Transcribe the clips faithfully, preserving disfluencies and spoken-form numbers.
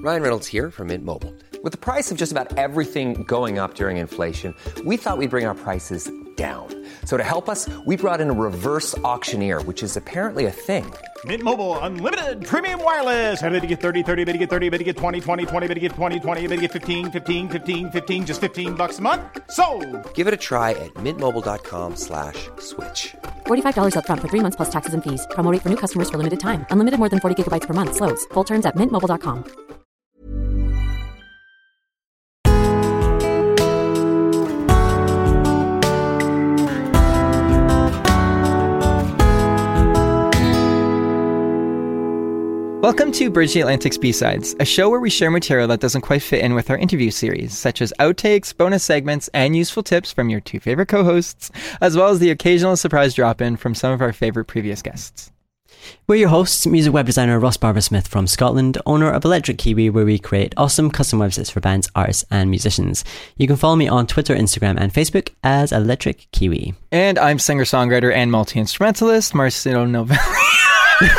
Ryan Reynolds here from Mint Mobile. With the price of just about everything going up during inflation, we thought we'd bring our prices down. So to help us, we brought in a reverse auctioneer, which is apparently a thing. Mint Mobile Unlimited Premium Wireless. How to get thirty, thirty, how to get thirty, how to get twenty, twenty, twenty, how to get twenty, twenty, how to get fifteen, fifteen, fifteen, fifteen, just fifteen bucks a month? Sold! Give it a try at mintmobile.com slash switch. forty-five dollars up front for three months plus taxes and fees. Promo rate for new customers for limited time. Unlimited more than forty gigabytes per month. Slows full terms at mint mobile dot com. Welcome to Bridge the Atlantic's B-Sides, a show where we share material that doesn't quite fit in with our interview series, such as outtakes, bonus segments, and useful tips from your two favorite co-hosts, as well as the occasional surprise drop-in from some of our favorite previous guests. We're your hosts, music web designer Ross Barber-Smith from Scotland, owner of Electric Kiwi, where we create awesome custom websites for bands, artists, and musicians. You can follow me on Twitter, Instagram, and Facebook as Electric Kiwi. And I'm singer-songwriter and multi-instrumentalist Marcio Novelli.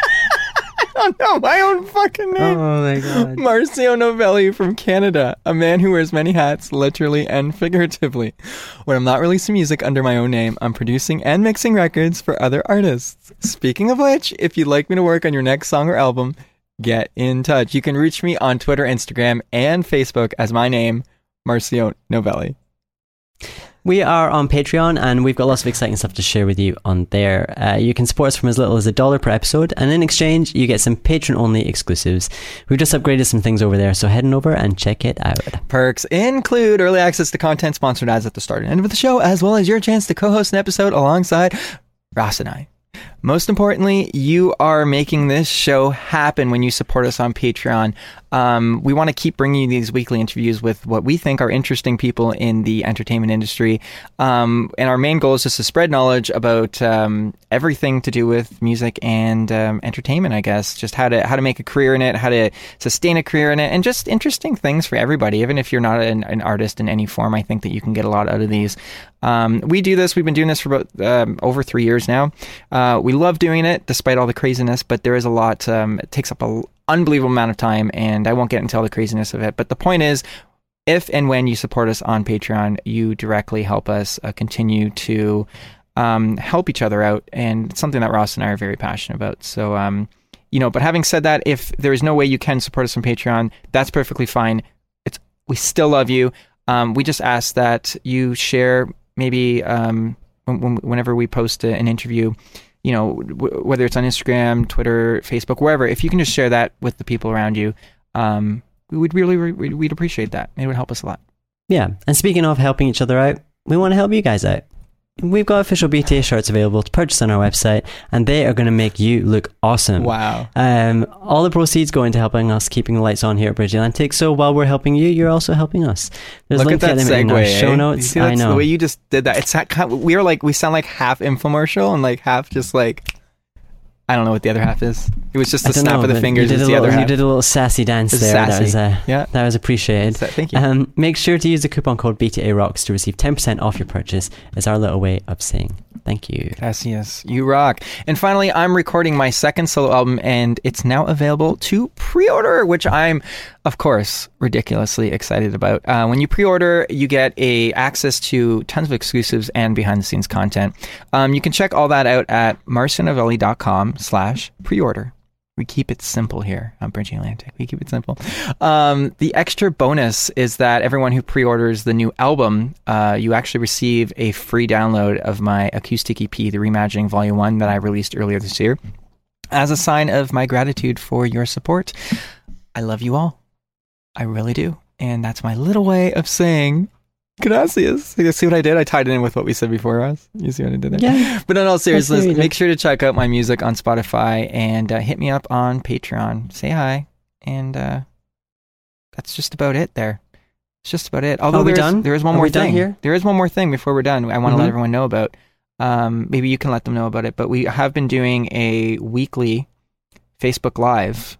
I don't know my own fucking name. Oh my god. Marcio Novelli from Canada, a man who wears many hats, literally and figuratively. When I'm not releasing music under my own name, I'm producing and mixing records for other artists. Speaking of which, if you'd like me to work on your next song or album, get in touch. You can reach me on Twitter, Instagram, and Facebook as my name, Marcio Novelli. We are on Patreon and we've got lots of exciting stuff to share with you on there. Uh, you can support us from as little as a dollar per episode, and in exchange you get some patron-only exclusives. We've just upgraded some things over there, so head on over and check it out. Perks include early access to content, sponsored ads at the start and end of the show, as well as your chance to co-host an episode alongside Ross and I. Most importantly, you are making this show happen when you support us on Patreon. Um, we want to keep bringing you these weekly interviews with what we think are interesting people in the entertainment industry. Um, and our main goal is just to spread knowledge about um, everything to do with music and um, entertainment, I guess. Just how to how to make a career in it, how to sustain a career in it, and just interesting things for everybody. Even if you're not an, an artist in any form, I think that you can get a lot out of these. Um, we do this. We've been doing this for about um, over three years now. Uh, we love doing it despite all the craziness, but there is a lot. Um, it takes up an unbelievable amount of time, and I won't get into all the craziness of it. But the point is, if and when you support us on Patreon, you directly help us uh, continue to um, help each other out, and it's something that Ross and I are very passionate about. So, um, you know, but having said that, if there is no way you can support us on Patreon, that's perfectly fine. It's we still love you. Um, we just ask that you share. Maybe um, when, whenever we post an interview, you know, w- whether it's on Instagram, Twitter, Facebook, wherever, if you can just share that with the people around you, um, we would really, re- we'd appreciate that. It would help us a lot. Yeah. And speaking of helping each other out, we want to help you guys out. We've got official B T A shirts available to purchase on our website, and they are going to make you look awesome. Wow. Um, all the proceeds go into helping us keeping the lights on here at Bridge Atlantic, so while we're helping you, you're also helping us. There's Look a at link that to them in our segue, show eh? notes. See, I know. The way you just did that, it's that kind of, we are like, we sound like half infomercial and like half just like, I don't know what the other half is. It was just the snap know, of the fingers. You did, is a the little, other half. you did a little sassy dance there. Sassy. That was, uh, yeah. that was appreciated. So, thank you. Um, make sure to use the coupon code B T A Rocks to receive ten percent off your purchase. It's our little way of saying thank you. Gracias. You rock. And finally, I'm recording my second solo album, and it's now available to pre-order, which I'm, of course, ridiculously excited about. Uh, when you pre-order, you get a access to tons of exclusives and behind-the-scenes content. Um, you can check all that out at marcionovelli.com slash pre-order. We keep it simple here on Bridge Atlantic. We keep it simple. Um, the extra bonus is that everyone who pre-orders the new album, uh, you actually receive a free download of my acoustic E P, The Reimagining Volume one, that I released earlier this year, as a sign of my gratitude for your support. I love you all. I really do. And that's my little way of saying gracias. You see what I did? I tied it in with what we said before, Ross. You see what I did there? Yeah. But in all seriousness, really make sure to check out my music on Spotify and uh, hit me up on Patreon. Say hi. And uh, that's just about it there. It's just about it. Although Are we there's, done? there is one Are more we done thing. here? There is one more thing before we're done I want to Mm-hmm. let everyone know about. Um, maybe you can let them know about it. But we have been doing a weekly Facebook Live.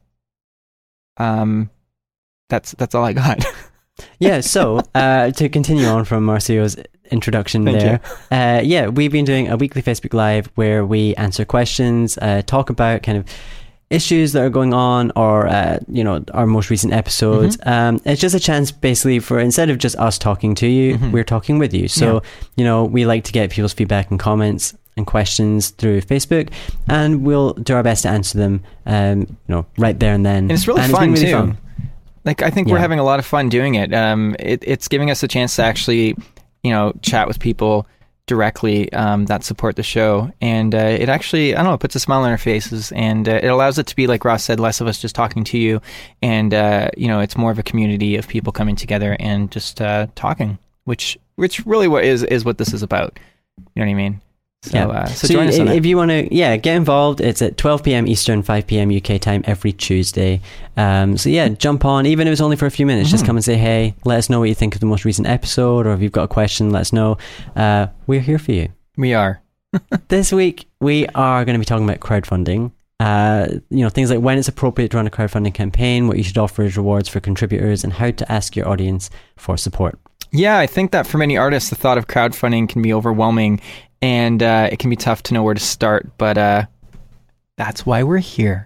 Um, that's that's all I got. Yeah, so uh, to continue on from Marcio's introduction Thank there, uh, yeah, we've been doing a weekly Facebook Live where we answer questions, uh, talk about kind of issues that are going on, or uh, you know, our most recent episodes. Mm-hmm. Um, it's just a chance, basically, for instead of just us talking to you, mm-hmm. we're talking with you. So, yeah. you know, we like to get people's feedback and comments and questions through Facebook, and we'll do our best to answer them. Um, you know, right there and then. And it's really and fun it's really too. Fun. Like, I think yeah. we're having a lot of fun doing it. Um, it. It's giving us a chance to actually, you know, chat with people directly um, that support the show, and uh, it actually, I don't know, it puts a smile on our faces, and uh, it allows it to be, like Ross said, less of us just talking to you, and uh, you know, it's more of a community of people coming together and just uh, talking, which which really what is is what this is about. You know what I mean? So, yeah. uh, so, so join us on if it. you want to, yeah, get involved. It's at twelve p.m. Eastern, five p.m. U K time every Tuesday. Um, so yeah, jump on, even if it's only for a few minutes. Mm-hmm. Just come and say hey. Let us know what you think of the most recent episode, or if you've got a question, let us know. Uh, we're here for you. We are. This week we are going to be talking about crowdfunding. Uh, you know, things like when it's appropriate to run a crowdfunding campaign, what you should offer as rewards for contributors, and how to ask your audience for support. Yeah, I think that for many artists, the thought of crowdfunding can be overwhelming, and uh, it can be tough to know where to start, but uh, that's why we're here.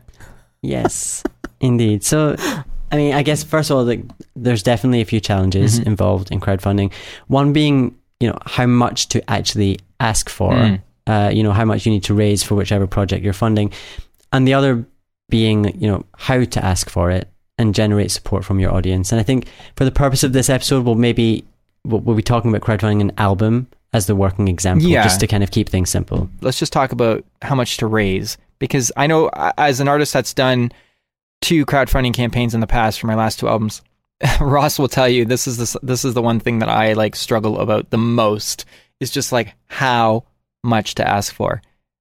Yes, indeed. So, I mean, I guess, first of all, like, there's definitely a few challenges mm-hmm. involved in crowdfunding. One being, you know, how much to actually ask for, mm. uh, you know, how much you need to raise for whichever project you're funding. And the other being, you know, how to ask for it and generate support from your audience. And I think for the purpose of this episode, we'll maybe, we'll, we'll be talking about crowdfunding an album as the working example, yeah. just to kind of keep things simple. Let's just talk about how much to raise, because I know as an artist that's done two crowdfunding campaigns in the past for my last two albums, Ross will tell you this is the, this is the one thing that I like struggle about the most, is just like how much to ask for.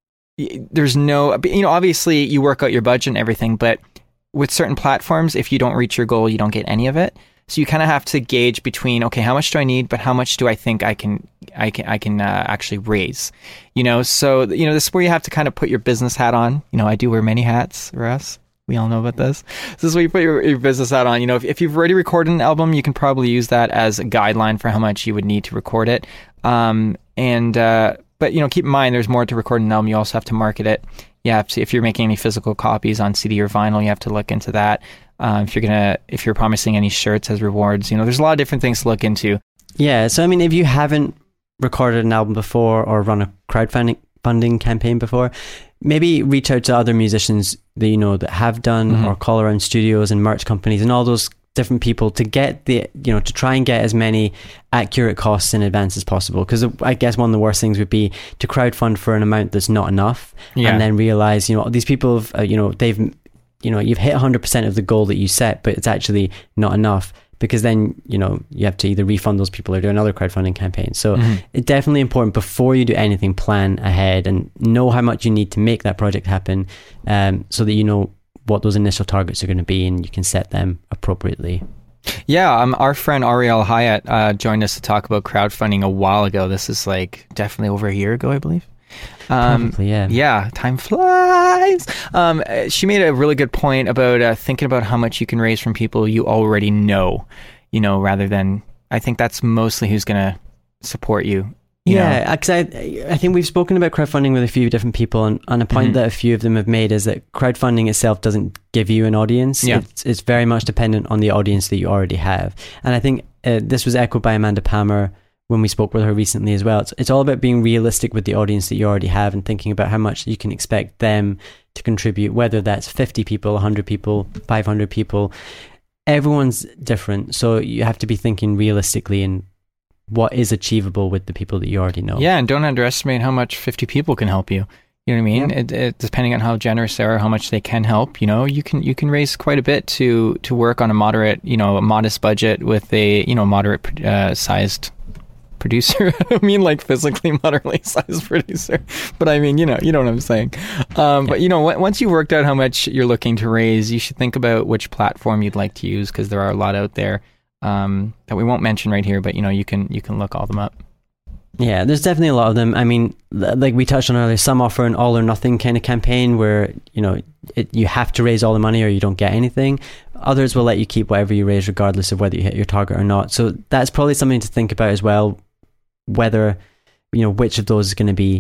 There's no, you know, obviously you work out your budget and everything, but with certain platforms, if you don't reach your goal, you don't get any of it. So you kind of have to gauge between, okay, how much do I need, but how much do I think I can, I can, I can uh, actually raise, you know? So, you know, this is where you have to kind of put your business hat on. You know, I do wear many hats, Russ. We all know about this. This is where you put your, your business hat on. You know, if, if you've already recorded an album, you can probably use that as a guideline for how much you would need to record it. Um, and, uh, but, you know, keep in mind, there's more to record an album. You also have to market it. You have to, if you're making any physical copies on C D or vinyl, you have to look into that. Um, if you're gonna, if you're promising any shirts as rewards, you know, there's a lot of different things to look into. Yeah. So, I mean, if you haven't recorded an album before or run a crowdfunding funding campaign before, maybe reach out to other musicians that you know that have done, mm-hmm. or call around studios and merch companies and all those different people to get the, you know, to try and get as many accurate costs in advance as possible. Because I guess one of the worst things would be to crowdfund for an amount that's not enough, yeah. and then realize, you know, these people have, uh, you know, they've, you know, you've hit one hundred percent of the goal that you set, but it's actually not enough, because then, you know, you have to either refund those people or do another crowdfunding campaign. So mm-hmm. it's definitely important, before you do anything, plan ahead and know how much you need to make that project happen, um, so that you know what those initial targets are going to be and you can set them appropriately. Yeah, um, our friend Ariel Hyatt uh, joined us to talk about crowdfunding a while ago. This is like definitely over a year ago, I believe. Um, Probably, yeah. Yeah, time flies. Um, she made a really good point about uh, thinking about how much you can raise from people you already know, you know, rather than, I think that's mostly who's going to support you. You yeah, because I, I think we've spoken about crowdfunding with a few different people, and, and a point mm-hmm. that a few of them have made is that crowdfunding itself doesn't give you an audience. Yeah. It's, it's very much dependent on the audience that you already have. And I think uh, this was echoed by Amanda Palmer when we spoke with her recently as well. It's, it's all about being realistic with the audience that you already have and thinking about how much you can expect them to contribute, whether that's fifty people, one hundred people, five hundred people. Everyone's different, so you have to be thinking realistically and what is achievable with the people that you already know. Yeah, and don't underestimate how much fifty people can help you. You know what I mean? Yeah. It, it, depending on how generous they are, how much they can help, you know, you can you can raise quite a bit to to work on a moderate, you know, a modest budget with a, you know, moderate uh, sized producer. I mean, like physically moderately sized producer, but I mean, you know, you know what I'm saying. Um, yeah. But you know, w- once you worked out how much you're looking to raise, you should think about which platform you'd like to use, because there are a lot out there. Um, that we won't mention right here, but you know, you can you can look all them up. Yeah, there's definitely a lot of them. I mean, like we touched on earlier, some offer an all or nothing kind of campaign where, you know, it, you have to raise all the money or you don't get anything. Others will let you keep whatever you raise regardless of whether you hit your target or not. So that's probably something to think about as well, whether, you know, which of those is going to be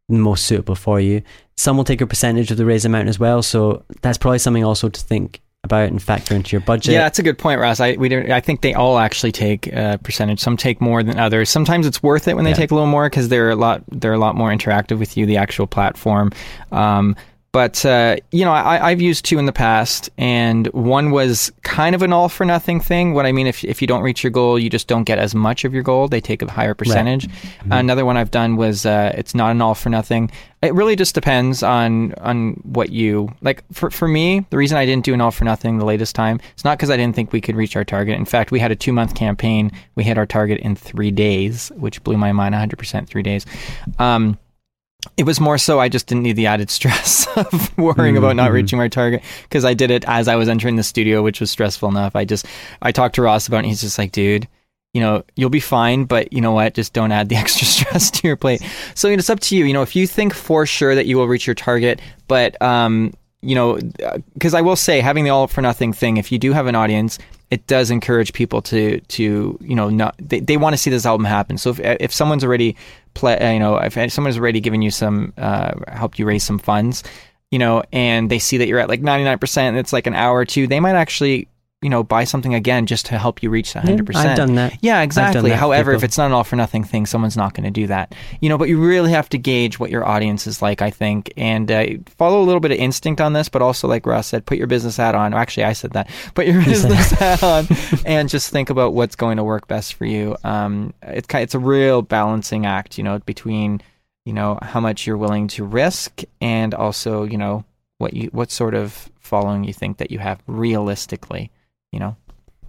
most suitable for you. Some will take a percentage of the raise amount as well, so that's probably something also to think about and factor into your budget. Yeah, that's a good point, Ross. I we don't, I think they all actually take a percentage. Some take more than others. Sometimes it's worth it when they Yeah. take a little more because they're a lot they're a lot more interactive with you, the actual platform. Um, but uh, you know, I, I've used two in the past, and one was kind of an all for nothing thing. What I mean, if if you don't reach your goal, you just don't get as much of your goal. They take a higher percentage. Right. Mm-hmm. Another one I've done was uh, it's not an all for nothing. It really just depends on on what you like. For for me, the reason I didn't do an all for nothing the latest time, it's not because I didn't think we could reach our target. In fact, we had a two month campaign. We hit our target in three days, which blew my mind. one hundred percent three days. Um, it was more so I just didn't need the added stress of worrying mm-hmm. about not reaching my target, because I did it as I was entering the studio, which was stressful enough. I just I talked to Ross about it, and he's just like, dude, you know, you'll be fine, but you know what? Just don't add the extra stress to your plate. So it's up to you. You know, if you think for sure that you will reach your target, but, um, you know, because I will say, having the all for nothing thing, if you do have an audience, it does encourage people to, to you know, not they, they want to see this album happen. So if if someone's already, play, you know, if someone's already given you some, uh, helped you raise some funds, you know, and they see that you're at like ninety-nine percent and it's like an hour or two, they might actually, you know, buy something again just to help you reach that one hundred percent. Yeah, I've done that. Yeah, exactly. That, However, people. if it's not an all for nothing thing, someone's not going to do that. You know, but you really have to gauge what your audience is like, I think, and uh, follow a little bit of instinct on this, but also, like Ross said, put your business hat on. Actually, I said that. Put your business hat on and just think about what's going to work best for you. Um, it's kind, it's a real balancing act, you know, between, you know, how much you're willing to risk and also, you know, what you what sort of following you think that you have realistically, you know.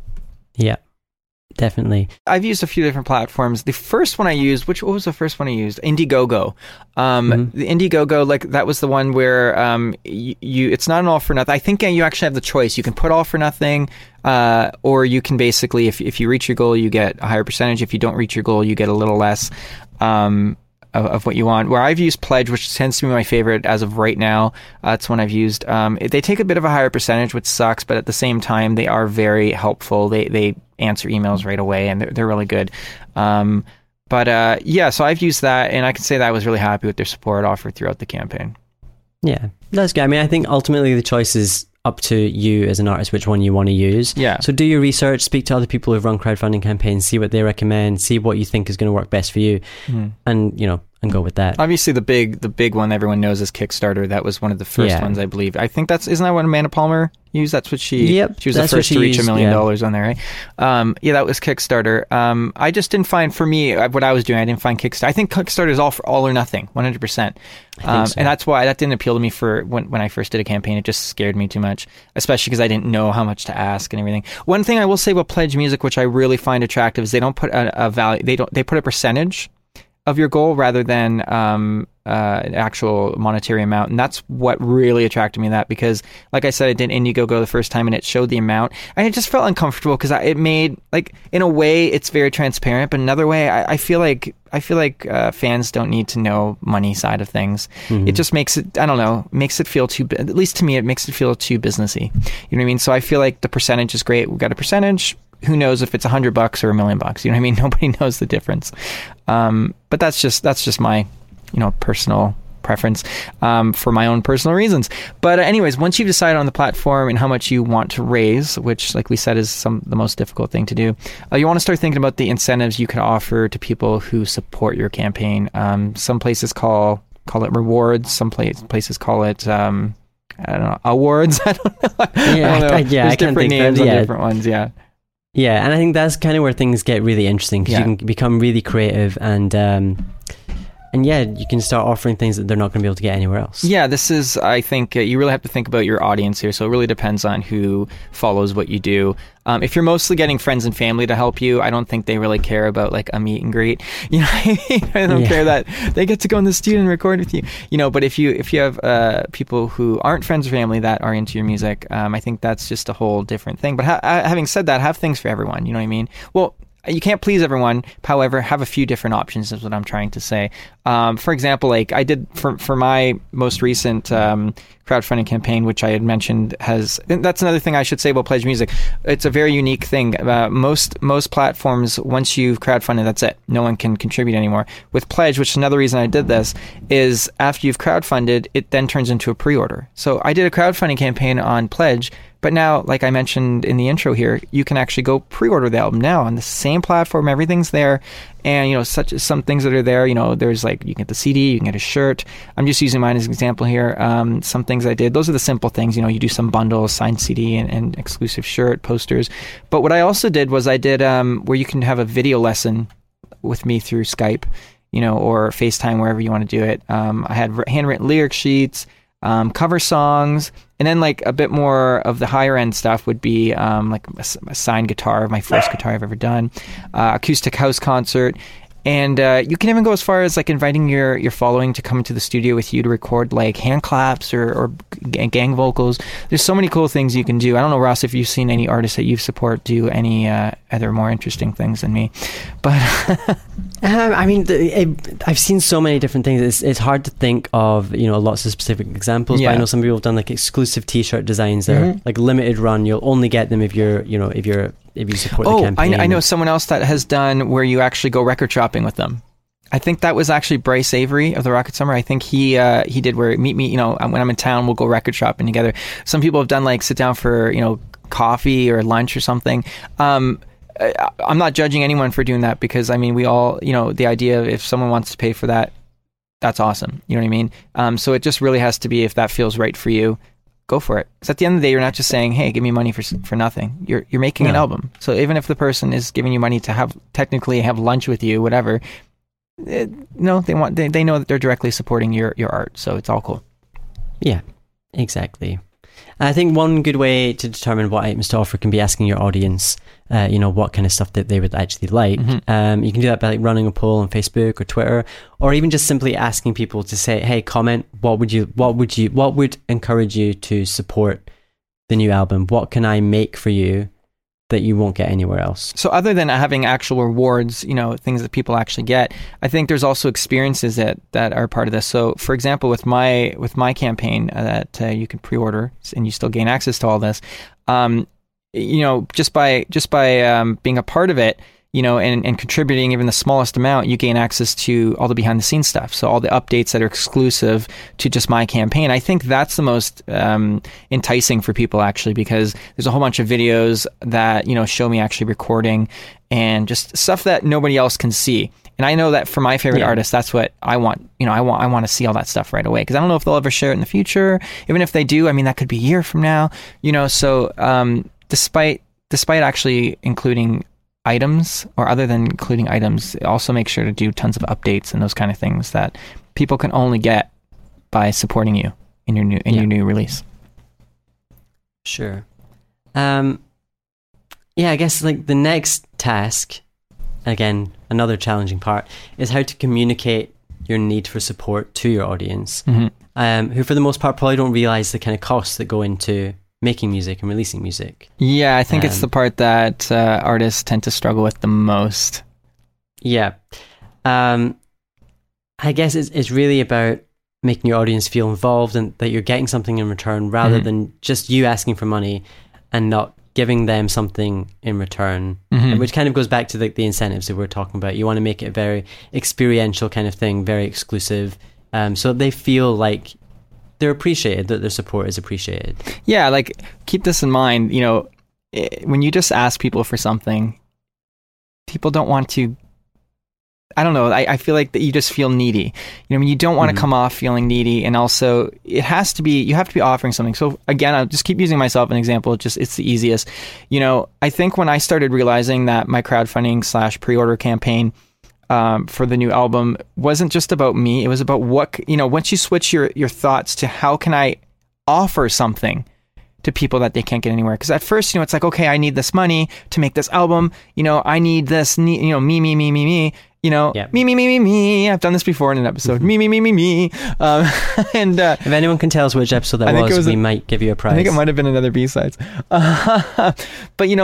Yeah, definitely. I've used a few different platforms. The first one I used, which what was the first one I used? Indiegogo. Um, mm-hmm. The Indiegogo, like that was the one where um, you, you it's not an all for nothing. I think you actually have the choice. You can put all for nothing, uh, or you can basically, if if you reach your goal, you get a higher percentage. If you don't reach your goal, you get a little less. Um, Of, of what you want. Where I've used Pledge, which tends to be my favorite as of right now, uh, it's one I've used. Um, it, they take a bit of a higher percentage, which sucks, but at the same time, they are very helpful. They they answer emails right away, and they're, they're really good. Um, but uh, yeah, so I've used that, and I can say that I was really happy with their support offered throughout the campaign. Yeah, that's good. I mean, I think ultimately the choice is up to you as an artist which one you want to use. Yeah. So do your research, speak to other people who've run crowdfunding campaigns, see what they recommend, see what you think is going to work best for you, mm. and you know, and go with that. Obviously, the big the big one everyone knows is Kickstarter. That was one of the first yeah. ones, I believe. I think that's isn't that what Amanda Palmer used? That's what she. Yep, she was the first to reach a million dollars on there, right? Um, yeah, that was Kickstarter. Um, I just didn't find for me what I was doing. I didn't find Kickstarter. I think Kickstarter is all for all or nothing, one hundred percent. Um, so. And that's why that didn't appeal to me for when when I first did a campaign. It just scared me too much, especially because I didn't know how much to ask and everything. One thing I will say about Pledge Music, which I really find attractive, is they don't put a, a value. They don't. They put a percentage of your goal rather than um, uh, an actual monetary amount. And that's what really attracted me to that, because like I said, I did Indiegogo the first time and it showed the amount and it just felt uncomfortable because it made, like, in a way it's very transparent, but another way I, I feel like I feel like uh, fans don't need to know money side of things. Mm-hmm. It just makes it, I don't know, makes it feel too, at least to me, it makes it feel too businessy. You know what I mean? So I feel like the percentage is great. We've got a percentage. Who knows if it's a hundred bucks or a million bucks? You know what I mean? Nobody knows the difference. Um, but that's just that's just my, you know, personal preference um, for my own personal reasons. But uh, anyways, once you've decided on the platform and how much you want to raise, which, like we said, is some the most difficult thing to do, uh, you want to start thinking about the incentives you can offer to people who support your campaign. Um, some places call call it rewards. Some place, places call it. Um, I don't know, awards. I don't know. Yeah, I don't know. I, yeah, There's I can't different think names of, yeah. on different ones. Yeah. Yeah, and I think that's kind of where things get really interesting, because yeah. you can become really creative and um, and yeah, you can start offering things that they're not going to be able to get anywhere else. Yeah, this is, I think, uh, you really have to think about your audience here. So it really depends on who follows what you do. Um, if you're mostly getting friends and family to help you, I don't think they really care about like a meet and greet. You know, I don't yeah. care that they get to go in the studio and record with you. You know, but if you if you have uh, people who aren't friends or family that are into your music, um, I think that's just a whole different thing. But ha- having said that, have things for everyone. You know what I mean? Well, you can't please everyone. However, have a few different options is what I'm trying to say. Um, for example, like I did for for my most recent um, crowdfunding campaign, which I had mentioned, has and that's another thing I should say about Pledge Music. It's a very unique thing. Uh, most most platforms, once you've crowdfunded, that's it. No one can contribute anymore. With Pledge, which is another reason I did this, is after you've crowdfunded, it then turns into a pre-order. So I did a crowdfunding campaign on Pledge. But now, like I mentioned in the intro here, you can actually go pre-order the album now on the same platform. Everything's there. And, you know, such some things that are there, you know, there's like, you can get the C D, you can get a shirt. I'm just using mine as an example here. Um, some things I did, those are the simple things. You know, you do some bundles, signed C D and, and exclusive shirt, posters. But what I also did was I did um, where you can have a video lesson with me through Skype, you know, or FaceTime, wherever you want to do it. Um, I had handwritten lyric sheets, um, cover songs, and then like a bit more of the higher end stuff would be um, like a, a signed guitar, my first guitar I've ever done, uh, acoustic house concert. And uh, you can even go as far as like inviting your, your following to come into the studio with you to record like hand claps or, or gang vocals. There's so many cool things you can do. I don't know, Ross, if you've seen any artists that you support do any uh, other more interesting things than me. But um, I mean, the, it, I've seen so many different things. It's, it's hard to think of, you know, lots of specific examples. Yeah. But I know some people have done like exclusive T-shirt designs that mm-hmm. are like limited run. You'll only get them if you're, you know, if you're if you support oh, the campaign. I, I know someone else that has done where you actually go record shopping with them. I think that was actually Bryce Avery of the Rocket Summer. I think he uh, he did where meet me, you know, when I'm in town, we'll go record shopping together. Some people have done like sit down for, you know, coffee or lunch or something. Um, I, I'm not judging anyone for doing that because, I mean, we all, you know, the idea of if someone wants to pay for that, that's awesome. You know what I mean? Um, so it just really has to be if that feels right for you. Go for it. Because at the end of the day, you're not just saying, "Hey, give me money for for nothing." You're you're making no. an album. So even if the person is giving you money to have technically have lunch with you, whatever, it, no, they want they, they know that they're directly supporting your your art. So it's all cool. Yeah, exactly. I think one good way to determine what items to offer can be asking your audience, uh, you know, what kind of stuff that they would actually like. Mm-hmm. Um, you can do that by like running a poll on Facebook or Twitter, or even just simply asking people to say, "Hey, comment. What would you? What would you? What would encourage you to support the new album? What can I make for you that you won't get anywhere else?" So other than having actual rewards, you know, things that people actually get, I think there's also experiences that, that are part of this. So for example, with my with my campaign uh, that uh, you can pre-order and you still gain access to all this, um, you know, just by just by um, being a part of it, you know, and, and contributing even the smallest amount, you gain access to all the behind the scenes stuff. So all the updates that are exclusive to just my campaign. I think that's the most um, enticing for people actually, because there's a whole bunch of videos that, you know, show me actually recording and just stuff that nobody else can see. And I know that for my favorite yeah. artists, that's what I want. You know, I want I want to see all that stuff right away because I don't know if they'll ever share it in the future. Even if they do, I mean, that could be a year from now. You know, so um, despite despite actually including items, or other than including items, also make sure to do tons of updates and those kind of things that people can only get by supporting you in your new in yeah. your new release. Sure. Um, yeah, I guess like the next task, again, another challenging part, is how to communicate your need for support to your audience, mm-hmm. um, who for the most part probably don't realize the kind of costs that go into making music and releasing music. Yeah, I think um, it's the part that uh, artists tend to struggle with the most. Yeah. Um, I guess it's, it's really about making your audience feel involved and that you're getting something in return rather mm-hmm. than just you asking for money and not giving them something in return, mm-hmm. which kind of goes back to the, the incentives that we're talking about. You want to make it a very experiential kind of thing, very exclusive, um, so they feel like they're appreciated, that their support is appreciated. Yeah, like keep this in mind, you know, when you just ask people for something, people don't want to, I don't know, I, I feel like that you just feel needy. You know, I mean, you don't want to mm-hmm. come off feeling needy, and also it has to be, you have to be offering something. So again, I'll just keep using myself as an example, just it's the easiest. You know, I think when I started realizing that my crowdfunding slash pre-order campaign Um, for the new album wasn't just about me. It was about what, you know, once you switch your, your thoughts to how can I offer something to people that they can't get anywhere. Because at first, you know, it's like, okay, I need this money to make this album. You know, I need this, you know, me, me, me, me, me, you know, yep. me, me, me, me, me. I've done this before in an episode. me, me, me, me, me. Um, and uh, if anyone can tell us which episode that was, was, we a, might give you a prize. I think it might have been another B-sides. Uh, but, you know,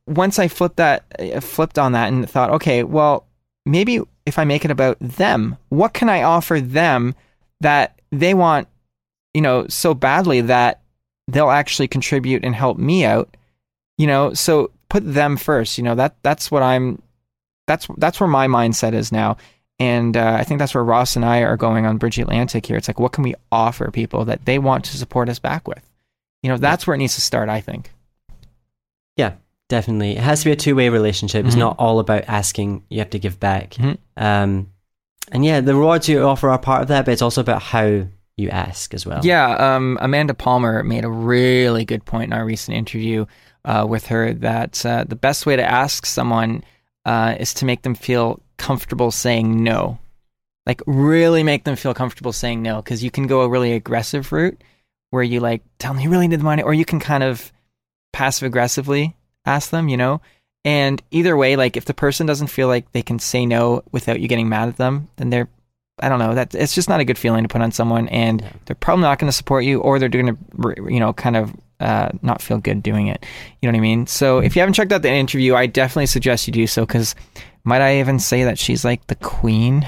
once I flipped that, uh, flipped on that and thought, okay, well, maybe if I make it about them, what can I offer them that they want, you know, so badly that they'll actually contribute and help me out, you know? So put them first, you know, that that's what I'm, that's, that's where my mindset is now. And uh, I think that's where Ross and I are going on Bridge Atlantic here. It's like, what can we offer people that they want to support us back with? You know, that's where it needs to start, I think. Yeah, definitely. It has to be a two-way relationship. It's Mm-hmm. not all about asking, you have to give back. Mm-hmm. Um, and yeah, the rewards you offer are part of that, but it's also about how you ask as well. Yeah, um, Amanda Palmer made a really good point in our recent interview uh, with her that uh, the best way to ask someone uh, is to make them feel comfortable saying no. Like really make them feel comfortable saying no, because you can go a really aggressive route where you like tell them you really need the money, or you can kind of passive aggressively ask them, you know? And either way, like if the person doesn't feel like they can say no without you getting mad at them, then they're, I don't know, that it's just not a good feeling to put on someone, and yeah. they're probably not going to support you, or they're going to, you know, kind of uh, not feel good doing it. You know what I mean? So if you haven't checked out the interview, I definitely suggest you do so, because might I even say that she's like the queen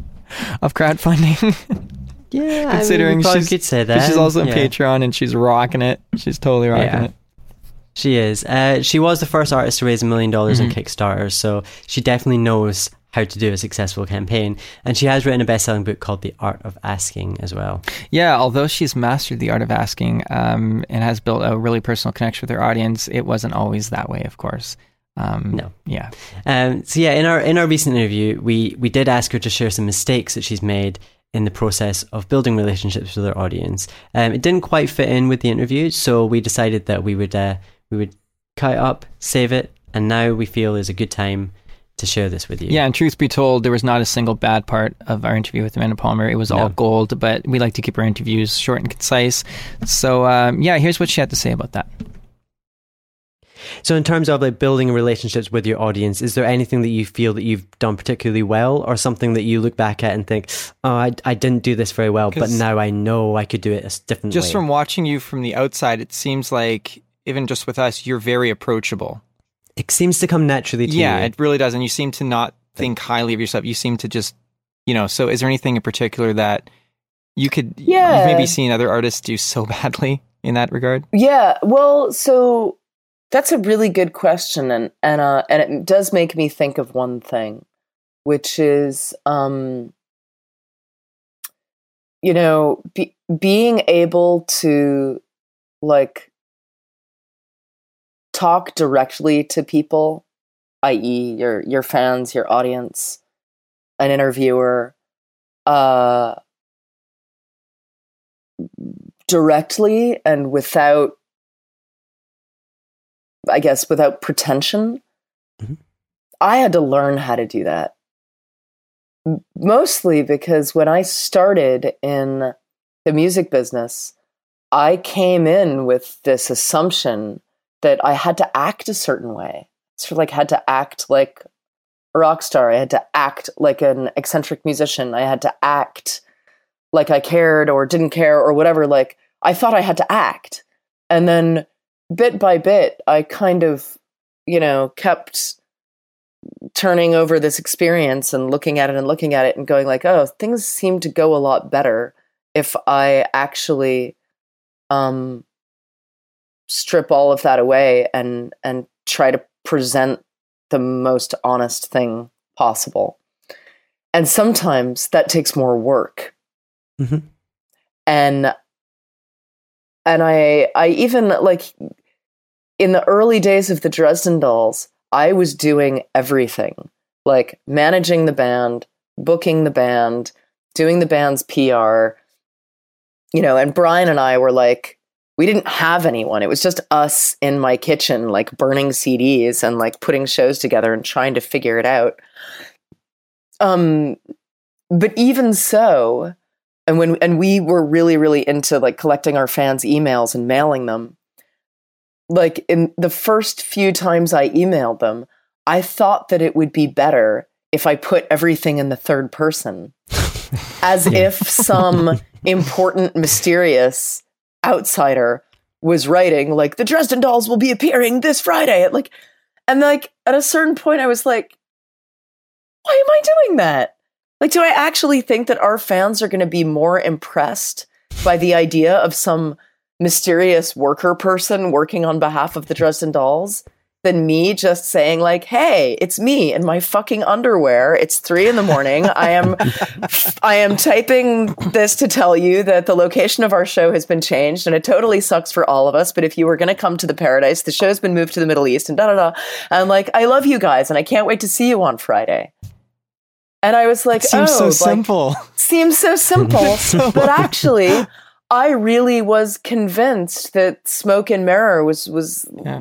of crowdfunding? Yeah, considering I mean, she's, could say that. she's also on yeah. Patreon and she's rocking it. She's totally rocking yeah. it. She is. Uh, she was the first artist to raise a million dollars on Mm-hmm. Kickstarter, so she definitely knows how to do a successful campaign. And she has written a best-selling book called The Art of Asking as well. Yeah, although she's mastered the art of asking um, and has built a really personal connection with her audience, it wasn't always that way, of course. Um, no. Yeah. Um, so yeah, in our in our recent interview, we we did ask her to share some mistakes that she's made in the process of building relationships with her audience. Um, it didn't quite fit in with the interview, so we decided that we would uh, we would cut it up, save it, and now we feel is a good time to share this with you. Yeah, and truth be told, there was not a single bad part of our interview with Amanda Palmer. It was No. all gold, but we like to keep our interviews short and concise. So um, yeah, here's what she had to say about that. So in terms of like building relationships with your audience, is there anything that you feel that you've done particularly well, or something that you look back at and think, oh, I, I didn't do this very well, but now I know I could do it a different Just way? from watching you from the outside, it seems like, even just with us, you're very approachable. It seems to come naturally to Yeah, you. it really does. And you seem to not think highly of yourself. You seem to just, you know, so is there anything in particular that you could, Yeah. you've maybe seen other artists do so badly in that regard? Yeah, well, so that's a really good question, and and uh, and it does make me think of one thing, which is, um, you know, be, being able to like talk directly to people, that is, your your fans, your audience, an interviewer, uh, directly and without, I guess, without pretension. Mm-hmm. I had to learn how to do that. M- Mostly because when I started in the music business, I came in with this assumption that I had to act a certain way. It's like I had to act like a rock star. I had to act like an eccentric musician. I had to act like I cared or didn't care or whatever. Like I thought I had to act. And then bit by bit, I kind of, you know, kept turning over this experience and looking at it and looking at it and going like, oh, things seem to go a lot better if I actually um, strip all of that away and and try to present the most honest thing possible. And sometimes that takes more work. Mm-hmm. And and I I even like in the early days of the Dresden Dolls, I was doing everything, like managing the band, booking the band, doing the band's P R, you know, and Brian and I were like, we didn't have anyone. It was just us in my kitchen, like burning C Ds and like putting shows together and trying to figure it out. Um, but even so, and when and we were really, really into like collecting our fans' emails and mailing them. Like in the first few times I emailed them, I thought that it would be better if I put everything in the third person, as if some important, mysterious outsider was writing like the Dresden Dolls will be appearing this Friday. Like, And like at a certain point, I was like, why am I doing that? Like, do I actually think that our fans are going to be more impressed by the idea of some mysterious worker person working on behalf of the Dresden Dolls than me just saying like, hey, it's me in my fucking underwear. It's three in the morning. I am, I am typing this to tell you that the location of our show has been changed and it totally sucks for all of us. But if you were going to come to the Paradise, the show's been moved to the Middle East and da da da. And like, I love you guys and I can't wait to see you on Friday. And I was like, it seems oh, so like, simple. Seems so simple. so but actually, I really was convinced that Smoke and Mirror was, was yeah.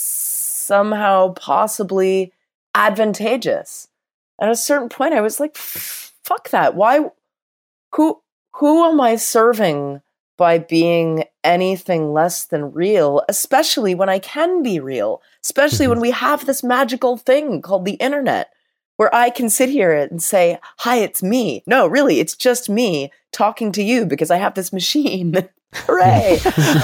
somehow possibly advantageous. At a certain point, I was like, fuck that. Why? Who, who am I serving by being anything less than real, especially when I can be real, especially mm-hmm. when we have this magical thing called the internet, where I can sit here and say, hi, it's me. No, really, it's just me talking to you because I have this machine. Hooray.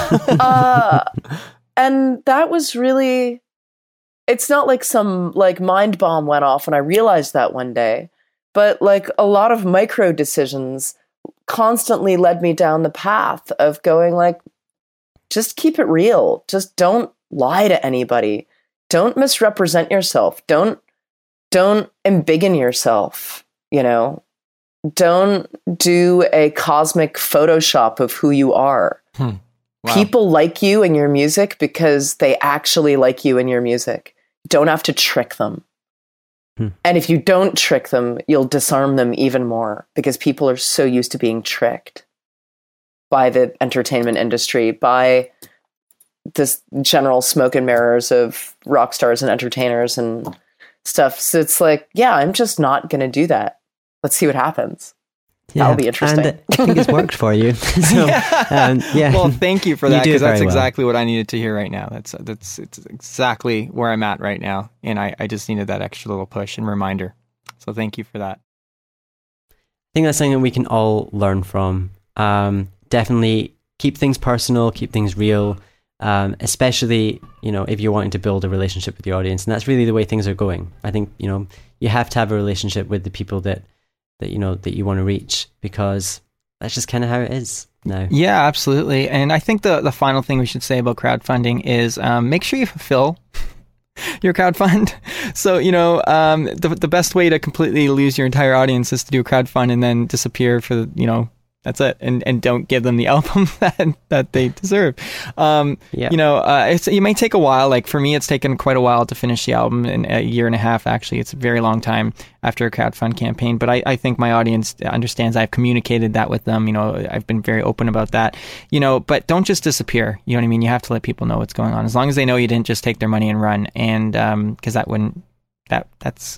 uh, and that was really, it's not like some like mind bomb went off and I realized that one day, but like a lot of micro decisions constantly led me down the path of going like, just keep it real. Just don't lie to anybody. Don't misrepresent yourself. Don't Don't embiggen yourself, you know. Don't do a cosmic Photoshop of who you are. Hmm. Wow. People like you and your music because they actually like you and your music. You don't have to trick them. Hmm. And if you don't trick them, you'll disarm them even more because people are so used to being tricked by the entertainment industry, by this general smoke and mirrors of rock stars and entertainers and stuff. So it's like, yeah, I'm just not going to do that. Let's see what happens. Yeah. That'll be interesting. And I think it's worked for you. so, yeah. Um, yeah. Well, thank you for You that do because that's very well. exactly what I needed to hear right now. That's that's it's exactly where I'm at right now, and I, I just needed that extra little push and reminder. So thank you for that. I think that's something that we can all learn from. Um, definitely keep things personal, keep things real. Um, especially, you know, if you're wanting to build a relationship with your audience, and that's really the way things are going. I think, you know, you have to have a relationship with the people that, that you know, that you want to reach, because that's just kind of how it is now. Yeah, absolutely. And I think the, the final thing we should say about crowdfunding is um, make sure you fulfill your crowdfund. So, you know, um, the the best way to completely lose your entire audience is to do a crowdfund and then disappear for, you know, that's it, and and don't give them the album that that they deserve. Um, yeah. You know, uh, it's, it may take a while. Like for me, it's taken quite a while to finish the album, in a year and a half. Actually, it's a very long time after a crowdfund campaign. But I, I think my audience understands. I've communicated that with them. You know, I've been very open about that. You know, but don't just disappear. You know what I mean? You have to let people know what's going on. As long as they know you didn't just take their money and run, and because um, that wouldn't that that's.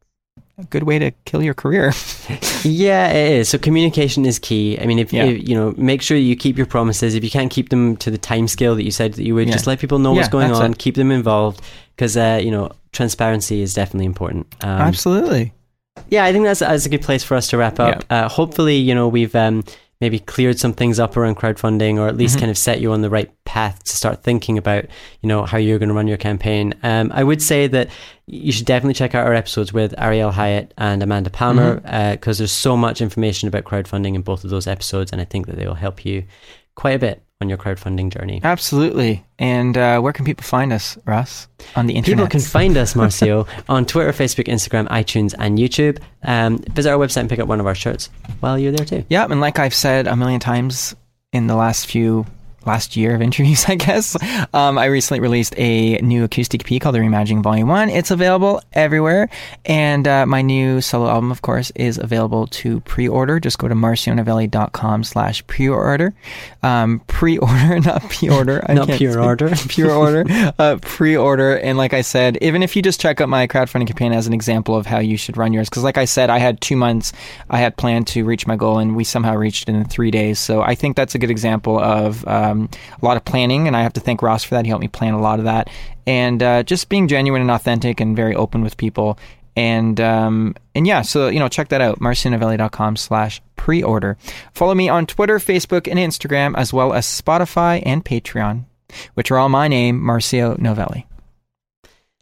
a good way to kill your career. Yeah, it is. So communication is key. I mean, if, yeah. if you know, make sure you keep your promises. If you can't keep them to the time scale that you said that you would, yeah. just let people know yeah, what's going on. It. Keep them involved, because uh, you know, transparency is definitely important. Um, Absolutely. Yeah, I think that's that's a good place for us to wrap up. Yeah. Uh, hopefully, you know, we've um, maybe cleared some things up around crowdfunding, or at least mm-hmm. kind of set you on the right path to start thinking about, you know, how you're going to run your campaign. Um, I would say that you should definitely check out our episodes with Ariel Hyatt and Amanda Palmer, because mm-hmm. uh, there's so much information about crowdfunding in both of those episodes, and I think that they will help you quite a bit on your crowdfunding journey. Absolutely. And uh, where can people find us, Ross, on the internet? People can find us, Marcio, on Twitter, Facebook, Instagram, iTunes, and YouTube. Um, visit our website and pick up one of our shirts while you're there too. Yeah, and like I've said a million times in the last few last year of interviews, I guess, um, I recently released a new acoustic E P called The Reimagining Volume one. It's available everywhere. And uh, my new solo album, of course, is available to pre-order. Just go to marcionovelli.com slash pre-order. Um, pre-order, not pre-order. Not pure order. Pure order. Uh, pre-order. And like I said, even if you just check out my crowdfunding campaign as an example of how you should run yours, because like I said, I had two months, I had planned to reach my goal, and we somehow reached it in three days. So I think that's a good example of um, a lot of planning, and I have to thank Ross for that. He helped me plan a lot of that, and uh, just being genuine and authentic and very open with people. And um, and yeah, so you know, check that out, marcionovelli.com slash pre-order. Follow me on Twitter, Facebook, and Instagram, as well as Spotify and Patreon, which are all my name, Marcio Novelli.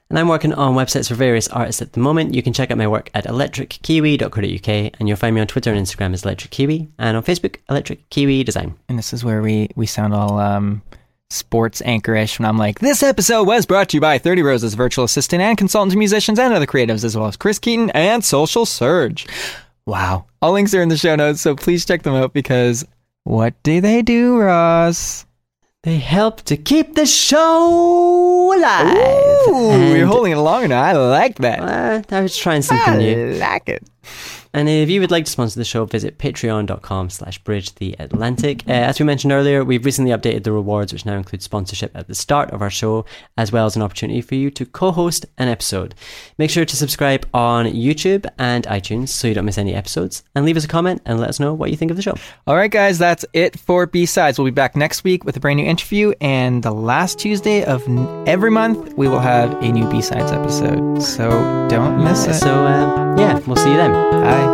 And I'm working on websites for various artists at the moment. You can check out my work at electric kiwi dot co dot uk, and you'll find me on Twitter and Instagram as Electric Kiwi, and on Facebook, Electric Kiwi Design. And this is where we, we sound all um, sports anchorish when I'm like, this episode was brought to you by thirty Roses, virtual assistant and consultant to musicians and other creatives, as well as Chris Keaton and Social Surge. Wow. All links are in the show notes, so please check them out because what do they do, Ross? They help to keep the show alive. Ooh, and, you're holding it longer now. I like that. Uh, I was trying something I new. like it. And if you would like to sponsor the show, visit patreon.com slash bridge the Atlantic. Uh, as we mentioned earlier, we've recently updated the rewards, which now include sponsorship at the start of our show, as well as an opportunity for you to co-host an episode. Make sure to subscribe on YouTube and iTunes so you don't miss any episodes. And leave us a comment and let us know what you think of the show. All right, guys, that's it for B-Sides. We'll be back next week with a brand new interview. And the last Tuesday of every month, we will have a new B-Sides episode. So don't miss it. So, uh, yeah, we'll see you then. Bye.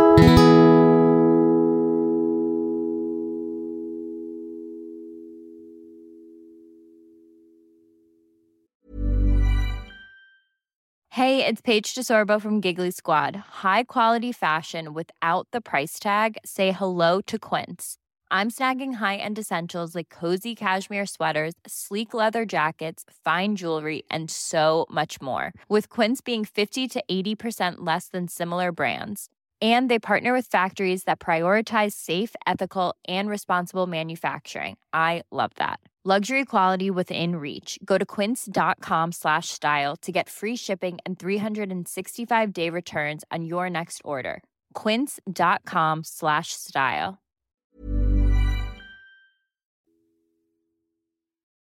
Hey, it's Paige DeSorbo from Giggly Squad. High quality fashion without the price tag. Say hello to Quince. I'm snagging high-end essentials like cozy cashmere sweaters, sleek leather jackets, fine jewelry, and so much more. With Quince being fifty to eighty percent less than similar brands. And they partner with factories that prioritize safe, ethical, and responsible manufacturing. I love that. Luxury quality within reach. Go to quince.com slash style to get free shipping and three sixty-five day returns on your next order. Quince.com slash style.